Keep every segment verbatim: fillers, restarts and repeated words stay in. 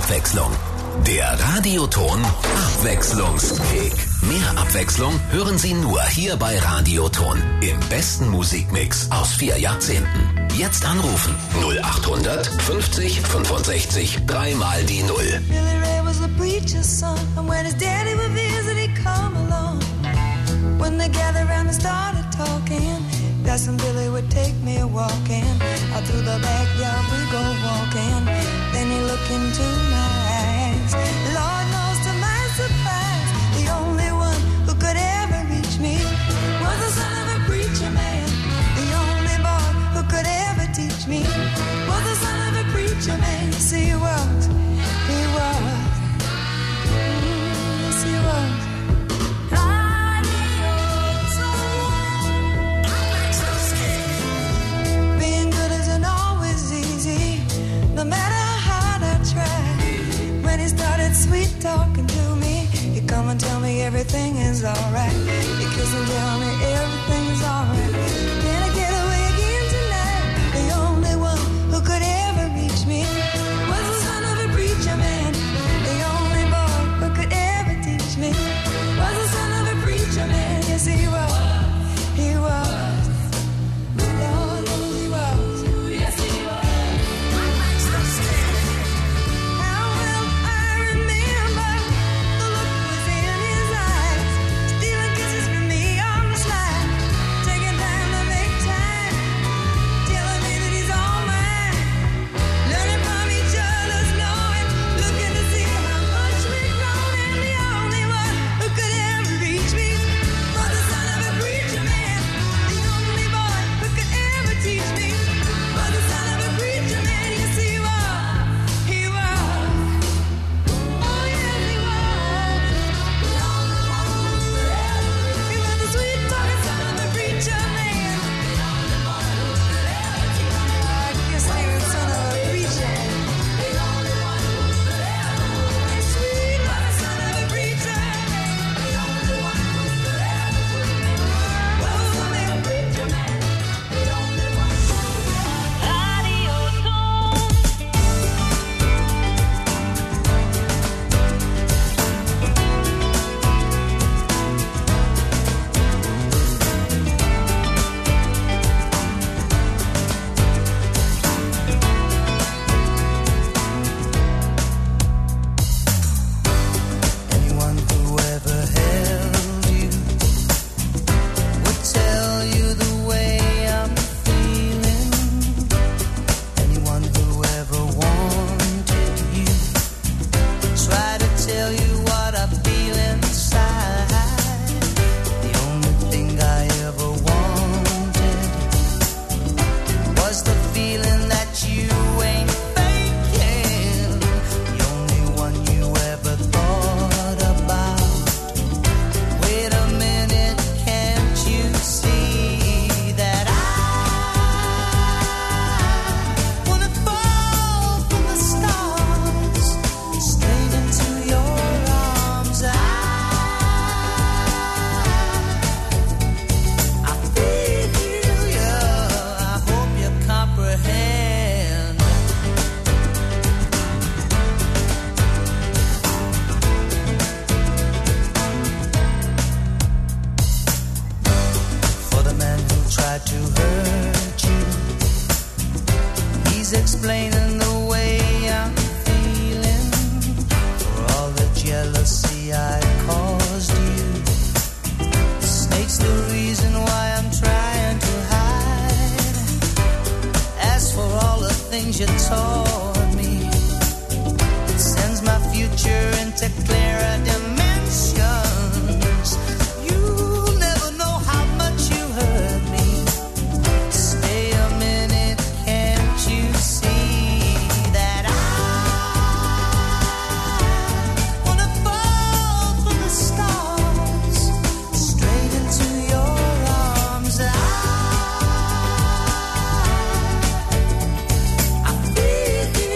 Abwechslung. Der Radioton Abwechslungskick. Mehr Abwechslung hören Sie nur hier bei Radioton. Im besten Musikmix aus vier Jahrzehnten. Jetzt anrufen. null achthundert fünfzig fünfundsechzig, dreimal die Null. Billy Ray was a preacher's son, and when his daddy would visit, he'd come along. When they gathered around and started talking, Cousin Billy would take me walking. Out through the backyard we go walking. Then he looked into my eyes. Lord knows to my surprise, the only one who could ever reach me was the son of a preacher man. The only boy who could ever teach me was the son of a preacher man. Yes, he was, he was, mm, yes, he was. Being good isn't always easy, no matter how hard I try. When he started sweet talking to me, he'd come and tell me everything is alright. He'd kiss and tell me everything is alright. Can I get away again tonight? The only one who could ever reach me was the son of a preacher man. The only boy who could ever teach me was the son of a preacher man. Yes, he was, he was. Lord, he was. Yes, he was. How will I remember the look was in his eyes, stealing kisses from me on the slide, taking time to make time, telling me that he's all mine, learning from each other's knowing, looking to see how much we've grown, and the only one who could ever reach me was the son of a preacher man. The only boy who could ever teach me was the son of a preacher man. Yes, he was, he was. Oh, yes, he was. He was the sweet talking son of a preacher man. I guess he was son of a preacher. Sweet talking son of a preacher man. Oh, man, preacher man. Anyone who ever held you would tell you the way I'm feeling. Anyone who ever wanted you try to tell you what I feel inside. The only thing I ever wanted was the feeling that you ain't faking. The only one you ever thought about. Wait a minute, can't you see that I wanna fall from the stars straight into your arms? I, I feel you. I hope you comprehend. For the man who tried to hurt you, he's explaining the way I'm feeling. For all the jealousy I caused you, the snake's the reason why I'm trying to hide. As for all the things you taught me, it sends my future into clearer dimensions. You'll never know how much you hurt me. Stay a minute, can't you see that I wanna fall from the stars straight into your arms? I, I feel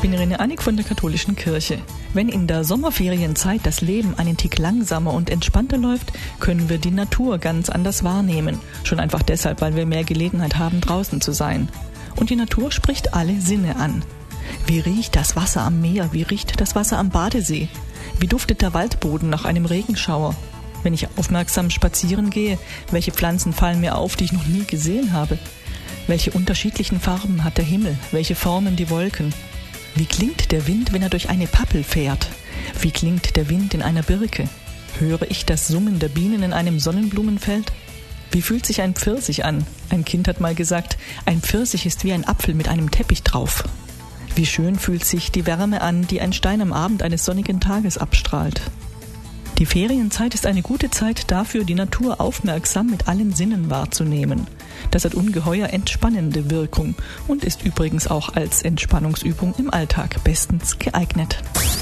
bin Irene Annig von der Katholischen Kirche. Wenn in der Sommerferienzeit das Leben einen Tick langsamer und entspannter läuft, können wir die Natur ganz anders wahrnehmen. Schon einfach deshalb, weil wir mehr Gelegenheit haben, draußen zu sein. Und die Natur spricht alle Sinne an. Wie riecht das Wasser am Meer? Wie riecht das Wasser am Badesee? Wie duftet der Waldboden nach einem Regenschauer? Wenn ich aufmerksam spazieren gehe, welche Pflanzen fallen mir auf, die ich noch nie gesehen habe? Welche unterschiedlichen Farben hat der Himmel? Welche Formen die Wolken? Wie klingt der Wind, wenn er durch eine Pappel fährt? Wie klingt der Wind in einer Birke? Höre ich das Summen der Bienen in einem Sonnenblumenfeld? Wie fühlt sich ein Pfirsich an? Ein Kind hat mal gesagt, ein Pfirsich ist wie ein Apfel mit einem Teppich drauf. Wie schön fühlt sich die Wärme an, die ein Stein am Abend eines sonnigen Tages abstrahlt. Die Ferienzeit ist eine gute Zeit dafür, die Natur aufmerksam mit allen Sinnen wahrzunehmen. Das hat ungeheuer entspannende Wirkung und ist übrigens auch als Entspannungsübung im Alltag bestens geeignet.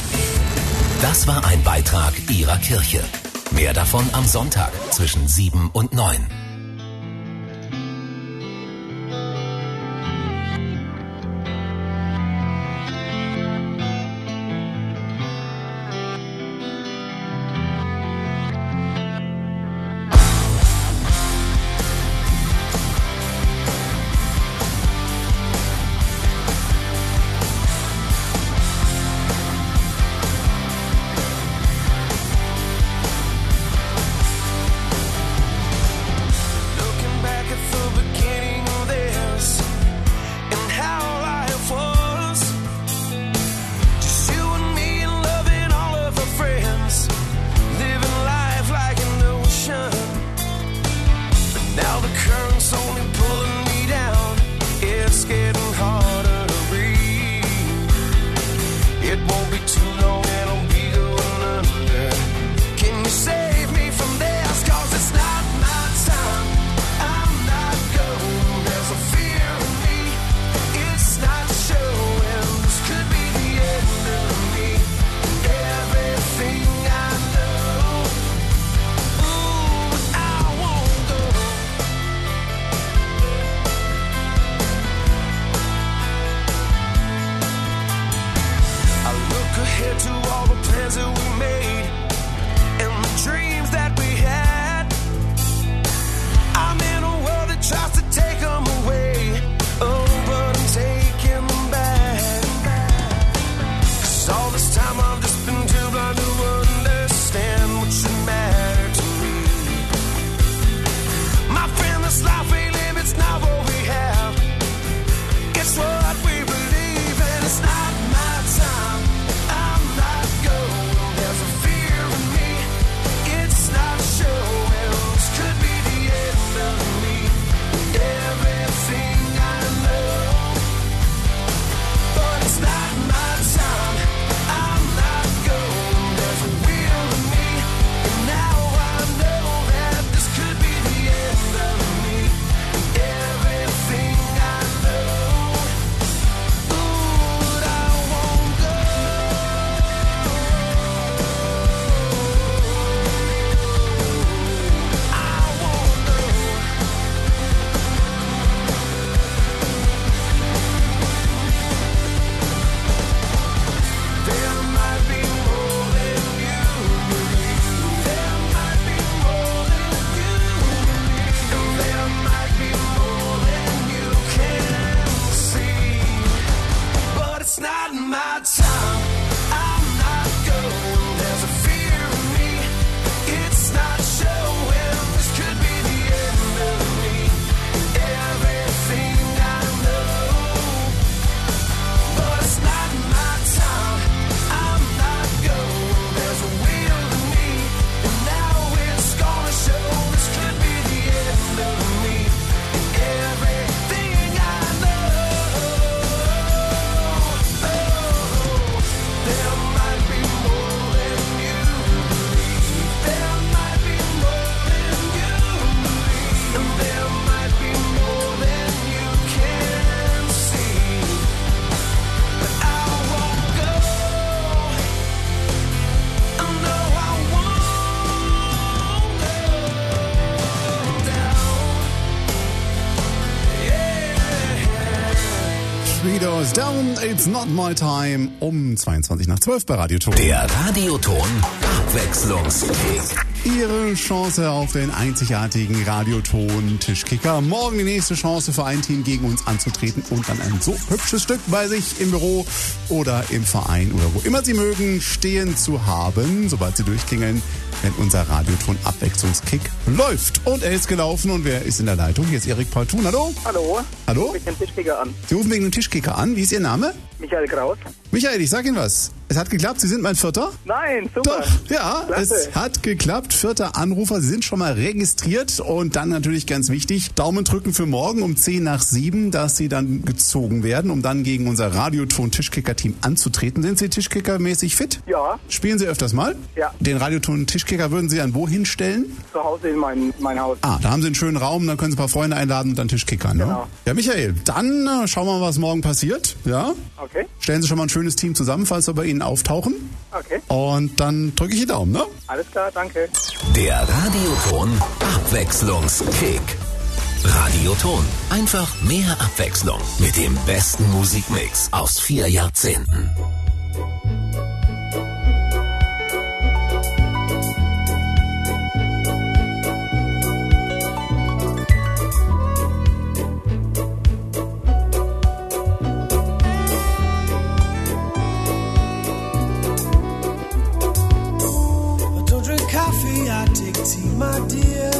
Das war ein Beitrag Ihrer Kirche. Mehr davon am Sonntag zwischen sieben und neun. But it's not my time. I'm not Hours Down, It's Not My Time um zweiundzwanzig nach zwölf bei Radioton. Der Radioton Abwechslungskick. Ihre Chance auf den einzigartigen Radioton-Tischkicker. Morgen die nächste Chance für ein Team gegen uns anzutreten und dann ein so hübsches Stück bei sich im Büro oder im Verein oder wo immer Sie mögen stehen zu haben, sobald Sie durchklingeln, wenn unser Radioton-Abwechslungskick läuft. Und er ist gelaufen und wer ist in der Leitung? Hier ist Erik Paul Thun. Hallo? Hallo. Hallo? Ich rufe den Tischkicker an. Sie rufen wegen dem Tischkicker an. Wie ist Ihr Name? Michael Kraus. Michael, ich sag Ihnen was. Es hat geklappt, Sie sind mein Vierter? Nein, super. Doch, ja, Klasse. es hat geklappt. Vierter Anrufer, Sie sind schon mal registriert und dann natürlich ganz wichtig, Daumen drücken für morgen um zehn nach sieben, dass Sie dann gezogen werden, um dann gegen unser Radioton-Tischkicker-Team anzutreten. Sind Sie Tischkicker-mäßig fit? Ja, Spielen Sie öfters mal? Ja. Den Radioton-Tischkicker würden Sie dann wo hinstellen? zu Hause in mein, mein Haus. Ah, da haben Sie einen schönen Raum, dann können Sie ein paar Freunde einladen und dann Tischkickern, ne? Genau. Ja, Michael, dann äh, schauen wir mal, was morgen passiert. Ja? Okay, Stellen Sie schon mal ein schönes Team zusammen, falls wir bei Ihnen auftauchen. okay. Und dann drücke ich die Daumen, ne? Alles klar, danke. Der Radioton Abwechslungskick. Radioton. Einfach mehr Abwechslung mit dem besten Musikmix aus vier Jahrzehnten. I don't drink coffee, I take tea, my dear.